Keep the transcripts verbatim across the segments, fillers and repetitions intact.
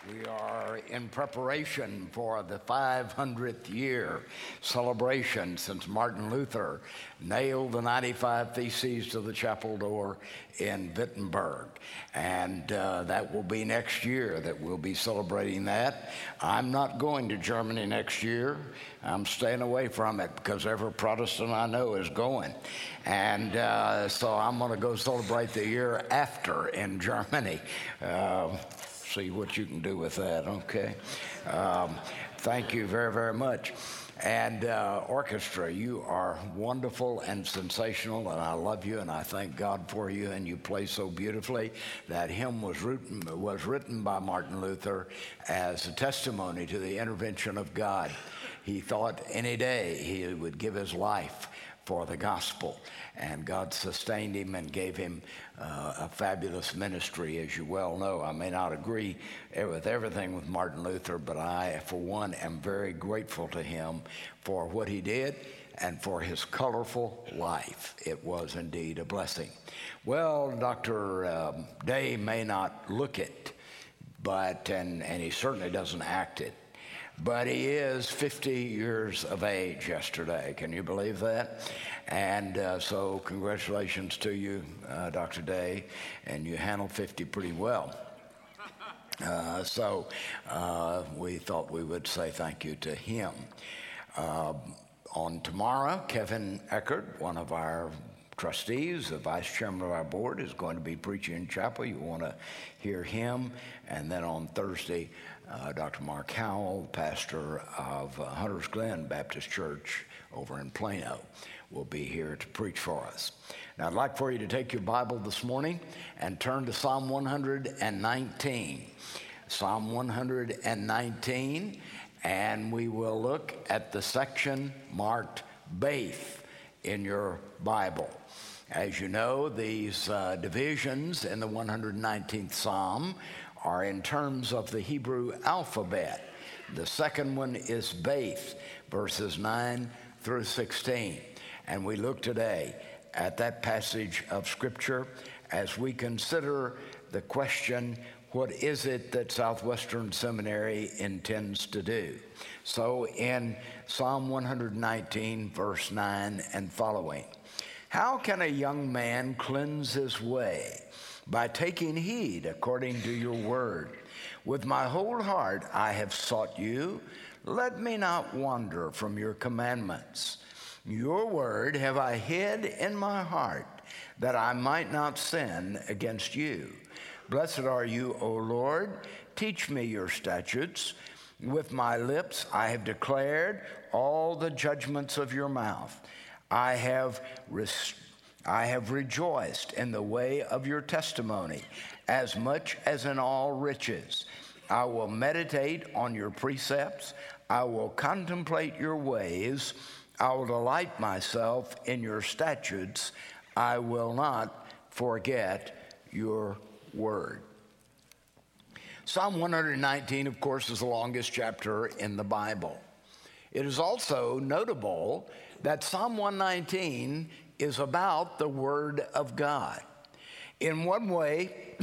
We are in preparation for the five hundredth year celebration since Martin Luther nailed the ninety-five Theses to the chapel door in Wittenberg. And uh, that will be next year that we'll be celebrating that. I'm not going to Germany next year. I'm staying away from it because every Protestant I know is going. And uh, so I'm going to go celebrate the year after in Germany. Uh, See what you can do with that, okay? Um, thank you very, very much. And uh, orchestra, you are wonderful and sensational, and I love you, and I thank God for you, and you play so beautifully. That hymn was written, was written by Martin Luther as a testimony to the intervention of God. He thought any day he would give his life for the gospel, and God sustained him and gave him uh, a fabulous ministry, as you well know. I may not agree with everything with Martin Luther, but I, for one, am very grateful to him for what he did and for his colorful life. It was indeed a blessing. Well, Doctor Um, Day may not look it, but and, and he certainly doesn't act it. But he is fifty years of age yesterday. Can you believe that? And uh, so congratulations to you, uh, Doctor Day, and you handled fifty pretty well. Uh, so uh, we thought we would say thank you to him. Uh, on tomorrow, Kevin Eckert, one of our trustees, the vice chairman of our board, is going to be preaching in chapel. You want to hear him. And then on Thursday, uh, Doctor Mark Howell, pastor of uh, Hunters Glen Baptist Church over in Plano, will be here to preach for us. Now, I'd like for you to take your Bible this morning and turn to Psalm one nineteen. Psalm one nineteen, and we will look at the section marked Baith in your Bible. As you know, these uh, divisions in the one hundred nineteenth Psalm are in terms of the Hebrew alphabet. The second one is Baith, verses nine through sixteen. And we look today at that passage of Scripture as we consider the question, what is it that Southwestern Seminary intends to do? So in Psalm one nineteen, verse nine and following, how can a young man cleanse his way? By taking heed according to your word. With my whole heart I have sought you. Let me not wander from your commandments. Your word have I hid in my heart, that I might not sin against you. Blessed are you, O Lord. Teach me your statutes. With my lips I have declared all the judgments of your mouth. I have res- I have rejoiced in the way of your testimony, as much as in all riches. I will meditate on your precepts. I will contemplate your ways. I will delight myself in your statutes. I will not forget your word. Psalm one nineteen, of course, is the longest chapter in the Bible. It is also notable that Psalm one nineteen is about the Word of God. In one way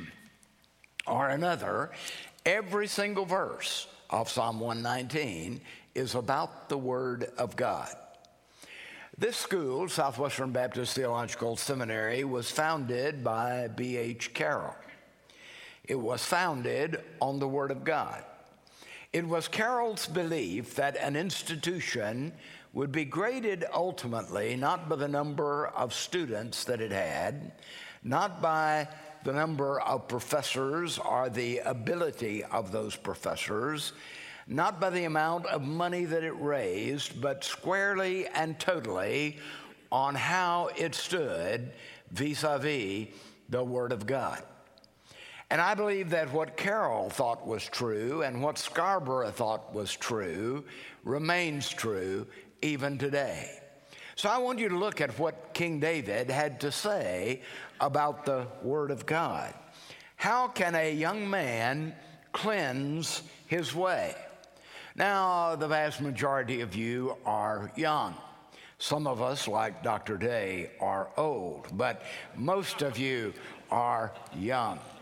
or another, every single verse of Psalm one nineteen is about the Word of God. This school, Southwestern Baptist Theological Seminary, was founded by B H Carroll. It was founded on the Word of God. It was Carroll's belief that an institution would be graded ultimately not by the number of students that it had, not by the number of professors or the ability of those professors, not by the amount of money that it raised, but squarely and totally on how it stood vis-a-vis the Word of God. And I believe that what Carroll thought was true and what Scarborough thought was true remains true even today. So I want you to look at what King David had to say about the Word of God. How can a young man cleanse his way? Now, the vast majority of you are young. Some of us, like Doctor Day, are old, but most of you are young.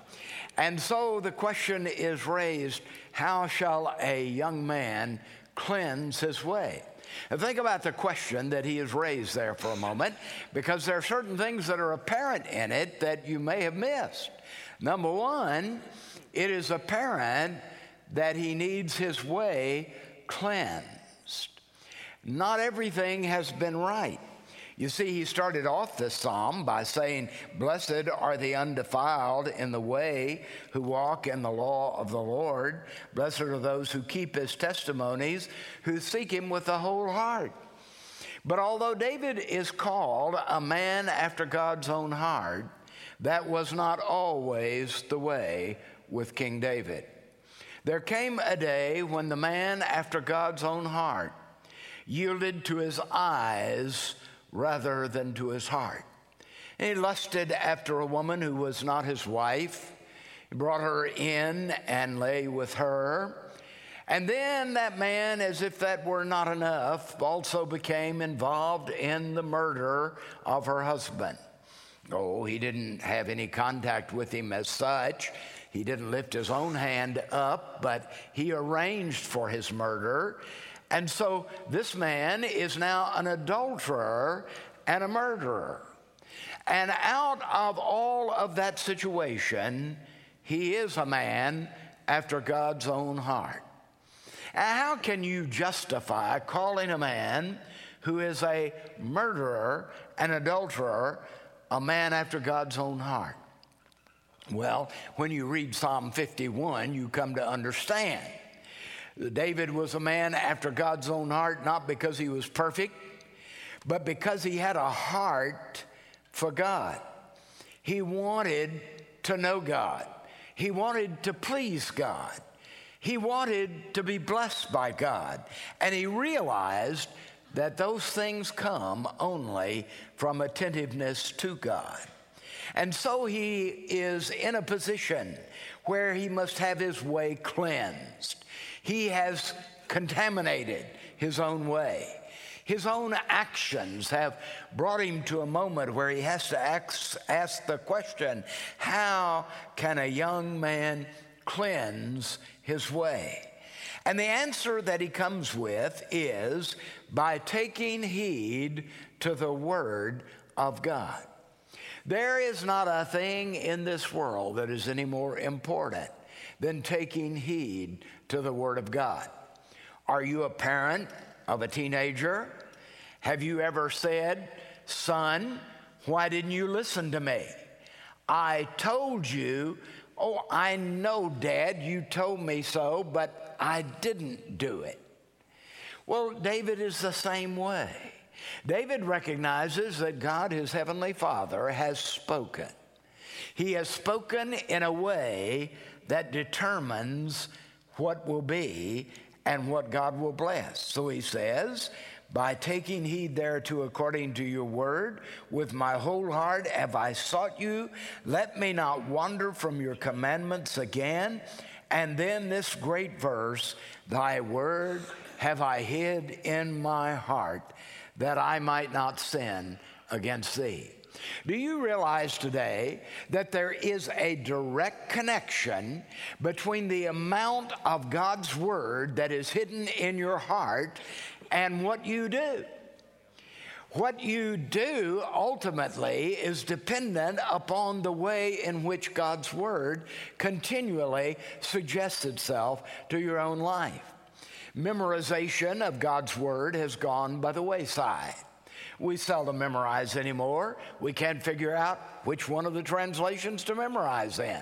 And so the question is raised, how shall a young man cleanse his way? And think about the question that he has raised there for a moment, because there are certain things that are apparent in it that you may have missed. Number one, it is apparent that he needs his way cleansed. Not everything has been right. You see, he started off this psalm by saying, "Blessed are the undefiled in the way who walk in the law of the Lord. Blessed are those who keep his testimonies, who seek him with the whole heart." But although David is called a man after God's own heart, that was not always the way with King David. There came a day when the man after God's own heart yielded to his eyes rather than to his heart. And he lusted after a woman who was not his wife. He brought her in and lay with her. And then that man, as if that were not enough, also became involved in the murder of her husband. Oh, he didn't have any contact with him as such. He didn't lift his own hand up, but he arranged for his murder. And so this man is now an adulterer and a murderer. And out of all of that situation, he is a man after God's own heart. And how can you justify calling a man who is a murderer and adulterer a man after God's own heart? Well, when you read Psalm fifty-one, you come to understand. David was a man after God's own heart, not because he was perfect, but because he had a heart for God. He wanted to know God. He wanted to please God. He wanted to be blessed by God. And he realized that those things come only from attentiveness to God. And so he is in a position where he must have his way cleansed. He has contaminated his own way. His own actions have brought him to a moment where he has to ask, ask the question, how can a young man cleanse his way? And the answer that he comes with is by taking heed to the Word of God. There is not a thing in this world that is any more important than taking heed to the Word of God. Are you a parent of a teenager? Have you ever said, "Son, why didn't you listen to me? I told you." "Oh, I know, Dad, you told me so, but I didn't do it." Well, David is the same way. David recognizes that God, his heavenly Father, has spoken. He has spoken in a way that determines what will be and what God will bless. So he says, "By taking heed thereto according to your word, with my whole heart have I sought you. Let me not wander from your commandments again." And then this great verse, "Thy word have I hid in my heart, that I might not sin against thee." Do you realize today that there is a direct connection between the amount of God's word that is hidden in your heart and what you do? What you do ultimately is dependent upon the way in which God's word continually suggests itself to your own life. Memorization of God's word has gone by the wayside. We seldom memorize anymore. We can't figure out which one of the translations to memorize in.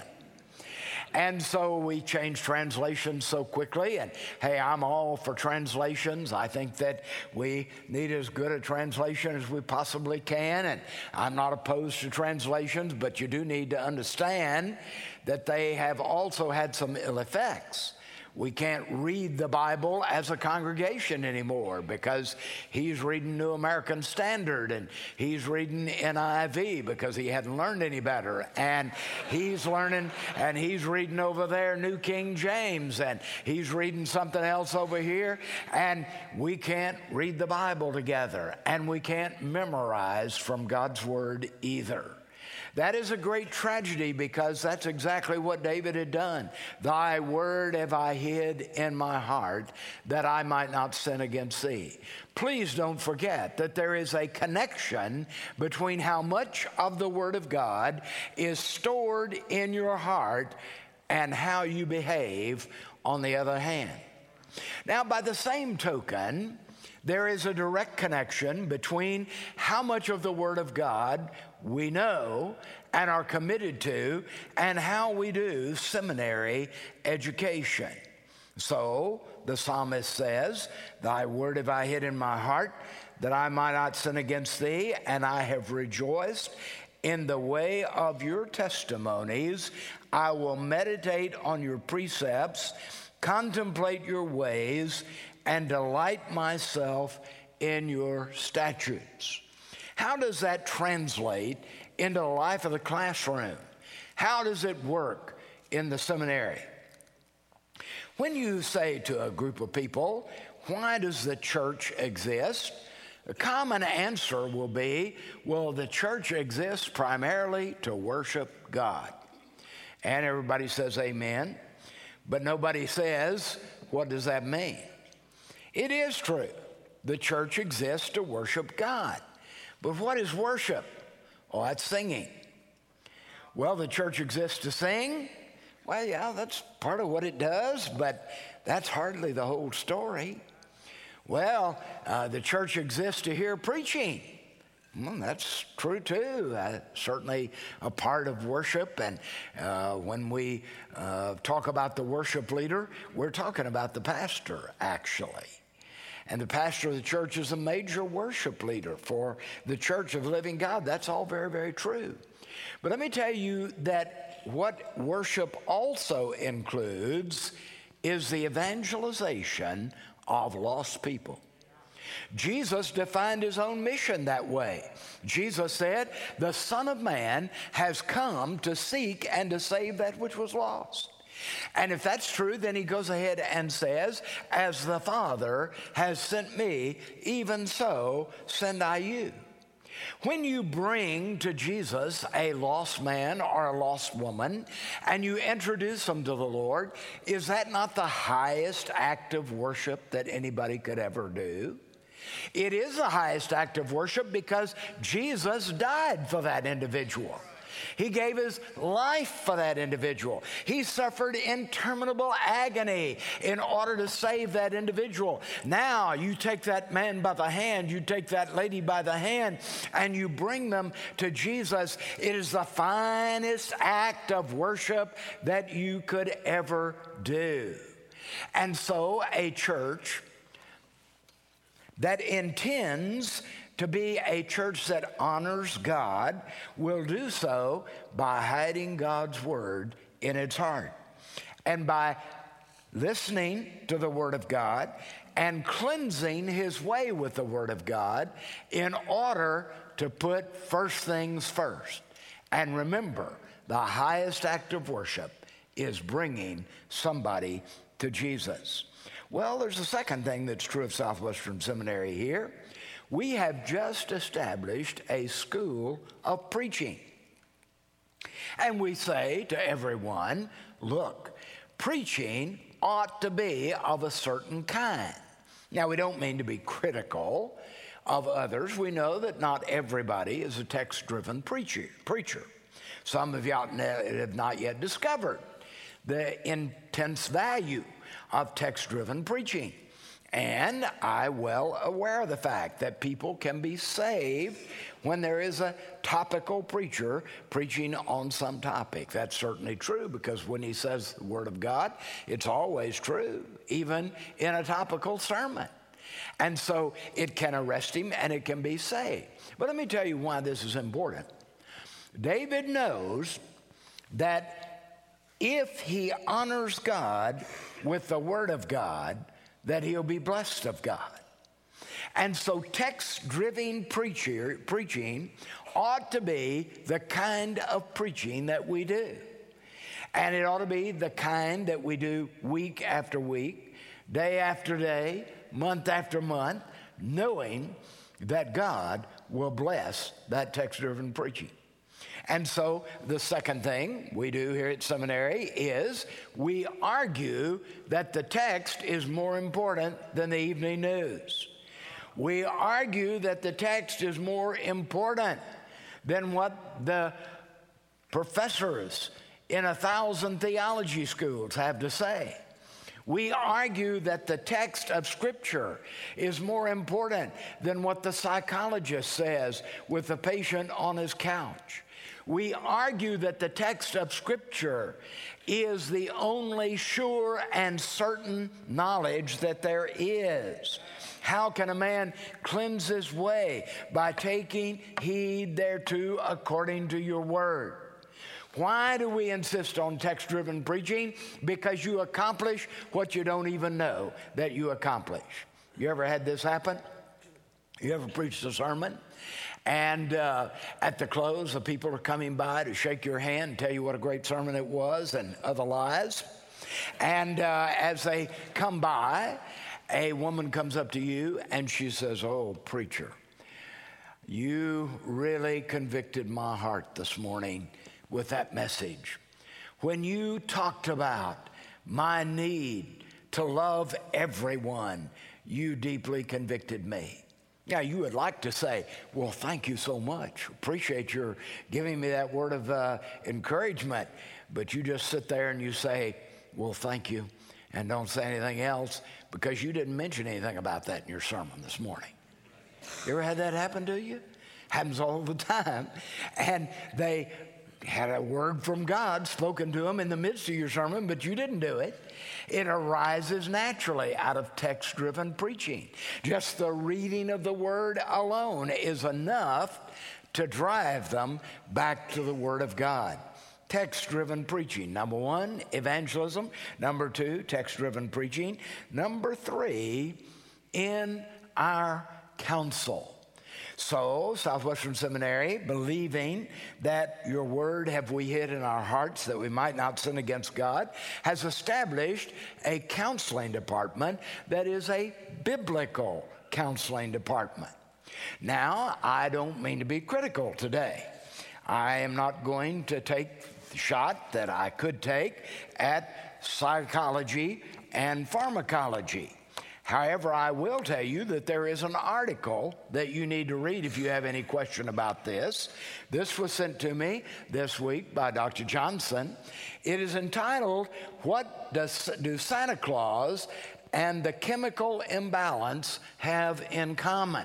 And so we change translations so quickly. And hey, I'm all for translations. I think that we need as good a translation as we possibly can. And I'm not opposed to translations, but you do need to understand that they have also had some ill effects. We can't read the Bible as a congregation anymore because he's reading New American Standard and he's reading N I V because he hadn't learned any better. And he's learning and he's reading over there New King James and he's reading something else over here. And we can't read the Bible together and we can't memorize from God's Word either. That is a great tragedy, because that's exactly what David had done. Thy word have I hid in my heart, that I might not sin against thee. Please don't forget that there is a connection between how much of the word of God is stored in your heart and how you behave on the other hand. Now, by the same token, there is a direct connection between how much of the Word of God we know and are committed to and how we do seminary education. So the psalmist says, Thy word have I hid in my heart, that I might not sin against thee, and I have rejoiced in the way of your testimonies. I will meditate on your precepts, contemplate your ways, and delight myself in your statutes. How does that translate into the life of the classroom? How does it work in the seminary? When you say to a group of people, why does the church exist? The common answer will be, well, the church exists primarily to worship God. And everybody says amen, but nobody says, what does that mean? It is true. The church exists to worship God. But what is worship? Oh, that's singing. Well, the church exists to sing. Well, yeah, that's part of what it does, but that's hardly the whole story. Well, uh, the church exists to hear preaching. Well, that's true too. Uh, certainly a part of worship. And uh, when we uh, talk about the worship leader, we're talking about the pastor, actually. And the pastor of the church is a major worship leader for the Church of the Living God. That's all very, very true. But let me tell you that what worship also includes is the evangelization of lost people. Jesus defined his own mission that way. Jesus said, the Son of Man has come to seek and to save that which was lost. And if that's true, then he goes ahead and says, as the Father has sent me, even so send I you. When you bring to Jesus a lost man or a lost woman and you introduce them to the Lord, is that not the highest act of worship that anybody could ever do? It is the highest act of worship because Jesus died for that individual. He gave his life for that individual. He suffered interminable agony in order to save that individual. Now you take that man by the hand, you take that lady by the hand, and you bring them to Jesus. It is the finest act of worship that you could ever do. And so a church that intends to be a church that honors God will do so by hiding God's word in its heart and by listening to the word of God and cleansing his way with the word of God in order to put first things first. And remember, the highest act of worship is bringing somebody to Jesus. Well, there's a second thing that's true of Southwestern Seminary here. We have just established a school of preaching. And we say to everyone, look, preaching ought to be of a certain kind. Now, we don't mean to be critical of others. We know that not everybody is a text-driven preacher. preacher. Some of you have not yet discovered the intense value of text-driven preaching. And I'm well aware of the fact that people can be saved when there is a topical preacher preaching on some topic. That's certainly true, because when he says the word of God, it's always true, even in a topical sermon. And so it can arrest him and it can be saved. But let me tell you why this is important. David knows that if he honors God with the word of God, that he'll be blessed of God. And so text-driven preacher, preaching ought to be the kind of preaching that we do. And it ought to be the kind that we do week after week, day after day, month after month, knowing that God will bless that text-driven preaching. And so the second thing we do here at seminary is we argue that the text is more important than the evening news. We argue that the text is more important than what the professors in a thousand theology schools have to say. We argue that the text of Scripture is more important than what the psychologist says with the patient on his couch. We argue that the text of Scripture is the only sure and certain knowledge that there is. How can a man cleanse his way? By taking heed thereto according to your word. Why do we insist on text-driven preaching? Because you accomplish what you don't even know that you accomplish. You ever had this happen? You ever preached a sermon? And uh, at the close, the people are coming by to shake your hand and tell you what a great sermon it was and other lies. And uh, as they come by, a woman comes up to you and she says, "Oh, preacher, you really convicted my heart this morning with that message. When you talked about my need to love everyone, you deeply convicted me." Now, you would like to say, "Well, thank you so much. Appreciate your giving me that word of uh, encouragement." But you just sit there and you say, "Well, thank you," and don't say anything else because you didn't mention anything about that in your sermon this morning. You ever had that happen to you? Happens all the time. And they had a word from God spoken to them in the midst of your sermon, but you didn't do it. It arises naturally out of text-driven preaching. Just the reading of the word alone is enough to drive them back to the word of God. Text-driven preaching. Number one, evangelism. Number two, text-driven preaching. Number three, in our counsel. So, Southwestern Seminary, believing that your word have we hid in our hearts that we might not sin against God, has established a counseling department that is a biblical counseling department. Now, I don't mean to be critical today. I am not going to take the shot that I could take at psychology and pharmacology. However, I will tell you that there is an article that you need to read if you have any question about this. This was sent to me this week by Doctor Johnson. It is entitled, "What Does Do Santa Claus and the Chemical Imbalance Have in Common?"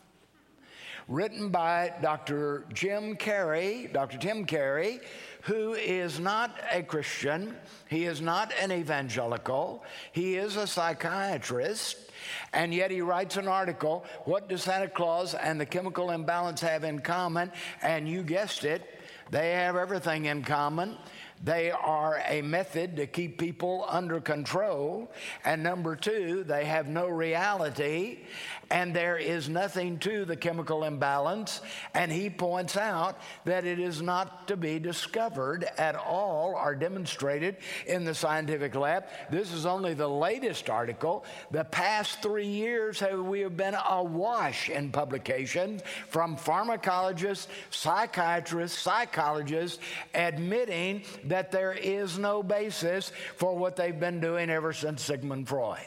Written by Doctor Jim Carey, Doctor Tim Carey, who is not a Christian. He is not an evangelical. He is a psychiatrist. And yet he writes an article, "What do Santa Claus and the chemical imbalance have in common?" And you guessed it, they have everything in common. They are a method to keep people under control. And number two, they have no reality. And there is nothing to the chemical imbalance. And he points out that it is not to be discovered at all or demonstrated in the scientific lab. This is only the latest article. The past three years have, we have been awash in publications from pharmacologists, psychiatrists, psychologists admitting that there is no basis for what they've been doing ever since Sigmund Freud.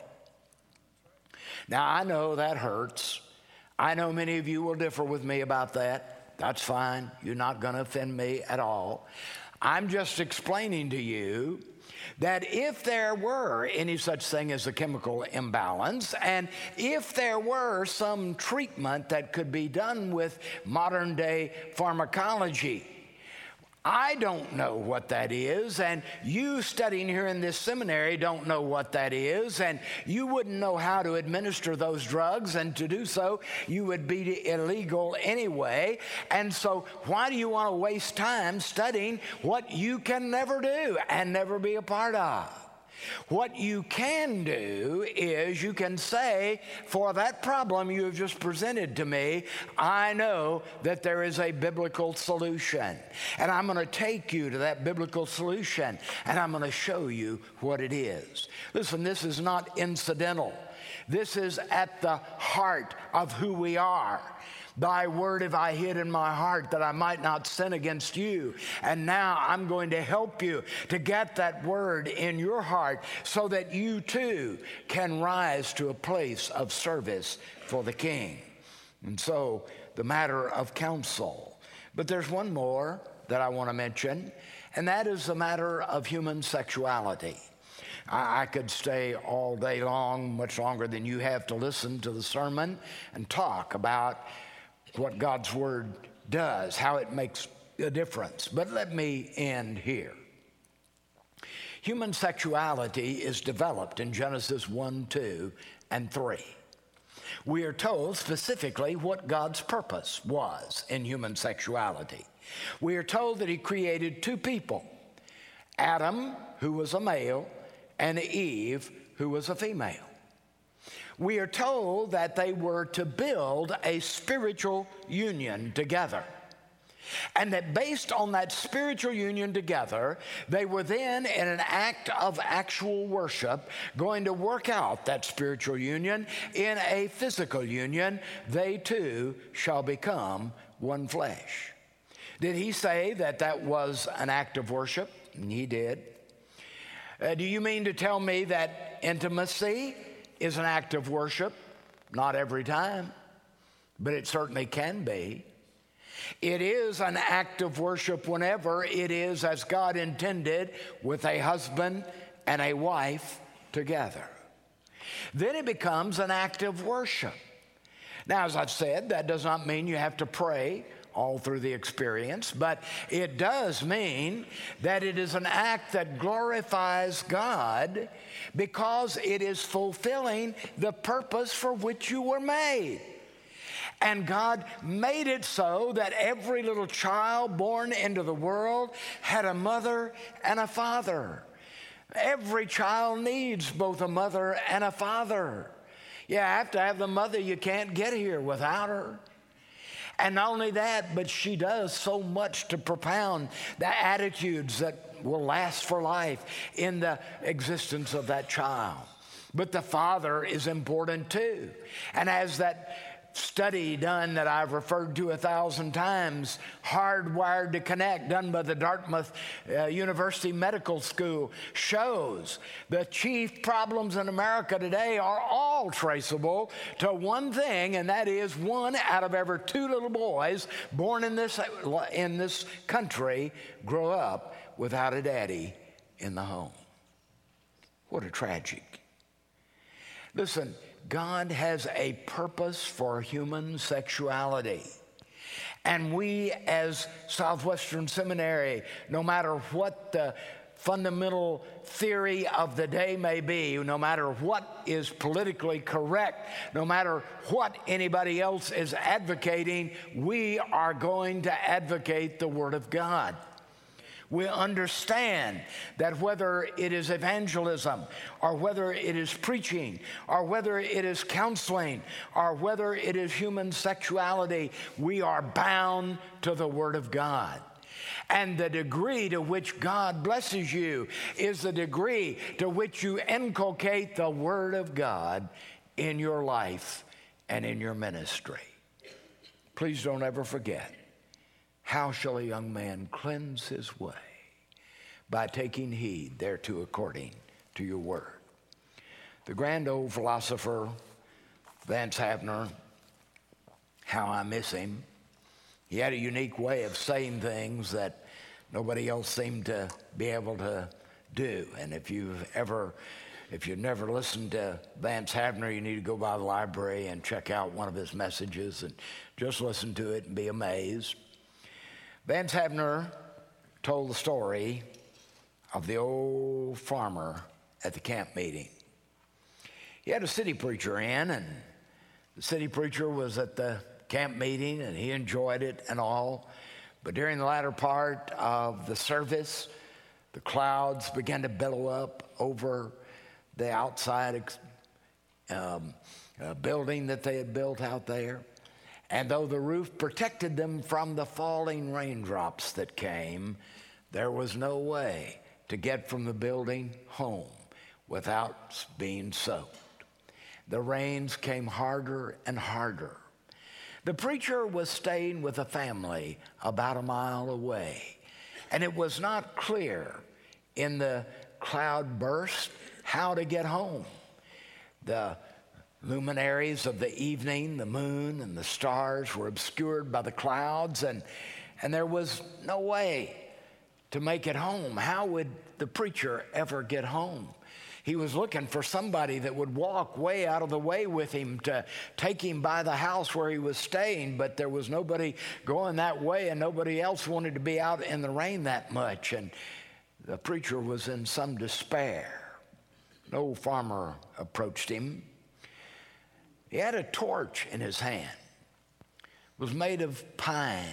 Now, I know that hurts. I know many of you will differ with me about that. That's fine. You're not going to offend me at all. I'm just explaining to you that if there were any such thing as a chemical imbalance, and if there were some treatment that could be done with modern day pharmacology, I don't know what that is, and you studying here in this seminary don't know what that is, and you wouldn't know how to administer those drugs, and to do so, you would be illegal anyway. And so why do you want to waste time studying what you can never do and never be a part of? What you can do is you can say, for that problem you have just presented to me, I know that there is a biblical solution. And I'm going to take you to that biblical solution, and I'm going to show you what it is. Listen, this is not incidental. This is at the heart of who we are. Thy word have I hid in my heart that I might not sin against you. And now I'm going to help you to get that word in your heart so that you too can rise to a place of service for the King. And so the matter of counsel. But there's one more that I want to mention, and that is the matter of human sexuality. I, I could stay all day long, much longer than you have to listen to the sermon, and talk about what God's word does, how it makes a difference. But let me end here. Human sexuality is developed in Genesis one, two, and three. We are told specifically what God's purpose was in human sexuality. We are told that he created two people, Adam, who was a male, and Eve, who was a female. We are told that they were to build a spiritual union together. And that based on that spiritual union together, they were then in an act of actual worship going to work out that spiritual union in a physical union. They too shall become one flesh. Did he say that that was an act of worship? And he did. Uh, do you mean to tell me that intimacy is an act of worship? Not every time, but it certainly can be. It is an act of worship whenever it is as God intended, with a husband and a wife together. Then it becomes an act of worship. Now, as I've said, that does not mean you have to pray all through the experience, but it does mean that it is an act that glorifies God because it is fulfilling the purpose for which you were made. And God made it so that every little child born into the world had a mother and a father. Every child needs both a mother and a father. You have to have the mother. You can't get here without her. And not only that, but she does so much to propound the attitudes that will last for life in the existence of that child. But the father is important too. And as that study done that I've referred to a thousand times, Hardwired to Connect, done by the Dartmouth uh, University Medical School, shows the chief problems in America today are all traceable to one thing, and that is one out of every two little boys born in this, in this country grow up without a daddy in the home. What a tragic. Listen, God has a purpose for human sexuality. And we as Southwestern Seminary, no matter what the fundamental theory of the day may be, no matter what is politically correct, no matter what anybody else is advocating, we are going to advocate the Word of God. We understand that whether it is evangelism, or whether it is preaching, or whether it is counseling, or whether it is human sexuality, we are bound to the Word of God. And the degree to which God blesses you is the degree to which you inculcate the Word of God in your life and in your ministry. Please don't ever forget. How shall a young man cleanse his way? By taking heed thereto according to your word. The grand old philosopher, Vance Havner, how I miss him. He had a unique way of saying things that nobody else seemed to be able to do. And if you've ever, if you've never listened to Vance Havner, you need to go by the library and check out one of his messages and just listen to it and be amazed. Vance Havner told the story of the old farmer at the camp meeting. He had a city preacher in, and the city preacher was at the camp meeting, and he enjoyed it and all. But during the latter part of the service, the clouds began to billow up over the outside um, uh, building that they had built out there. And though the roof protected them from the falling raindrops that came, there was no way to get from the building home without being soaked. The rains came harder and harder. The preacher was staying with a family about a mile away, and it was not clear in the cloud burst how to get home. The luminaries of the evening, the moon and the stars, were obscured by the clouds, and, and there was no way to make it home. How would the preacher ever get home? He was looking for somebody that would walk way out of the way with him to take him by the house where he was staying, but there was nobody going that way, and nobody else wanted to be out in the rain that much. And the preacher was in some despair. An old farmer approached him. He had a torch in his hand. It was made of pine,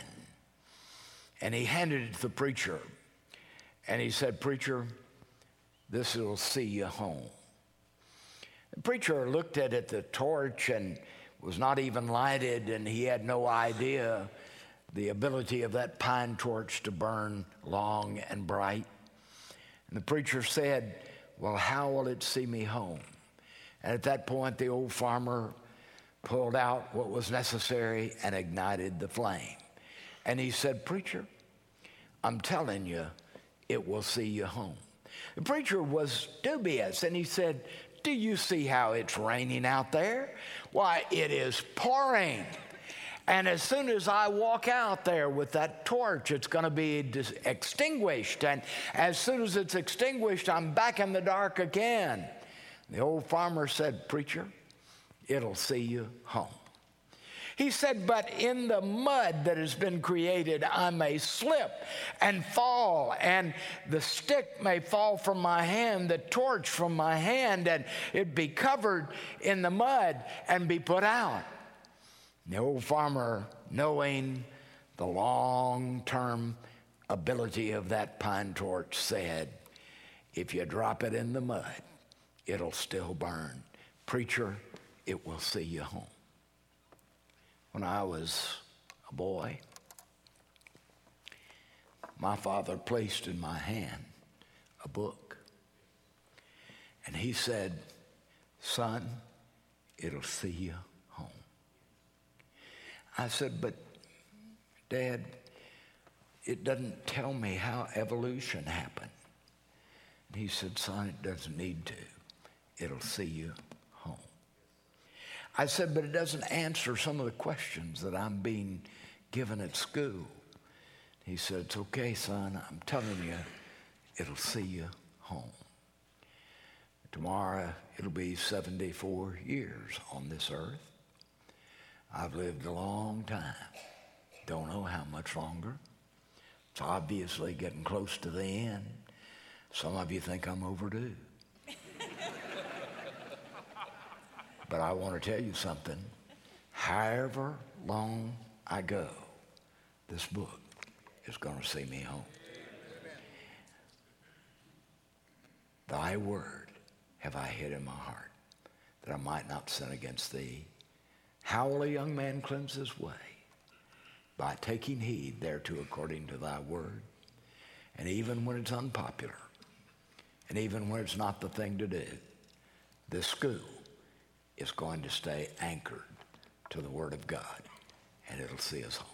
and he handed it to the preacher. And he said, "Preacher, this will see you home." The preacher looked at it, the torch, and was not even lighted, and he had no idea the ability of that pine torch to burn long and bright. And the preacher said, "Well, how will it see me home?" And at that point, the old farmer pulled out what was necessary and ignited the flame. And he said, "Preacher, I'm telling you, it will see you home." The preacher was dubious, and he said, "Do you see how it's raining out there? Why, it is pouring. And as soon as I walk out there with that torch, it's going to be dis- extinguished. And as soon as it's extinguished, I'm back in the dark again." The old farmer said, "Preacher, it'll see you home." He said, "But in the mud that has been created, I may slip and fall, and the stick may fall from my hand, the torch from my hand, and it be covered in the mud and be put out." The old farmer, knowing the long-term ability of that pine torch, said, "If you drop it in the mud, it'll still burn. Preacher, it will see you home." When I was a boy, my father placed in my hand a book, and he said, "Son, it'll see you home." I said, "But Dad, it doesn't tell me how evolution happened." And he said, "Son, it doesn't need to. It'll see you home." I said, "But it doesn't answer some of the questions that I'm being given at school." He said, "It's okay, son. I'm telling you, it'll see you home." Tomorrow, it'll be seventy-four years on this earth. I've lived a long time. Don't know how much longer. It's obviously getting close to the end. Some of you think I'm overdue. But I want to tell you something. However long I go, this book is going to see me home. Thy word have I hid in my heart, that I might not sin against thee. How will a young man cleanse his way? By taking heed thereto according to thy word. And even when it's unpopular, and even when it's not the thing to do, this school is going to stay anchored to the Word of God, and it'll see us home.